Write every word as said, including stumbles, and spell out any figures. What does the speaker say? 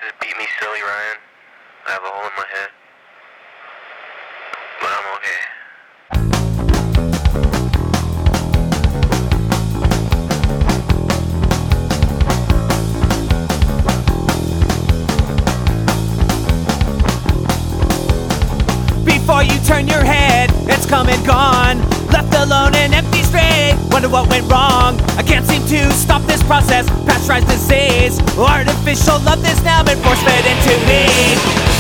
It beat me silly, Ryan. I have a hole in my head. But I'm okay. Before you turn your head, it's come and gone. Left alone and empty straight. Wonder what went wrong. I can't seem to stop this process. Pasteurized disease. Artificial love is now been force fed into me.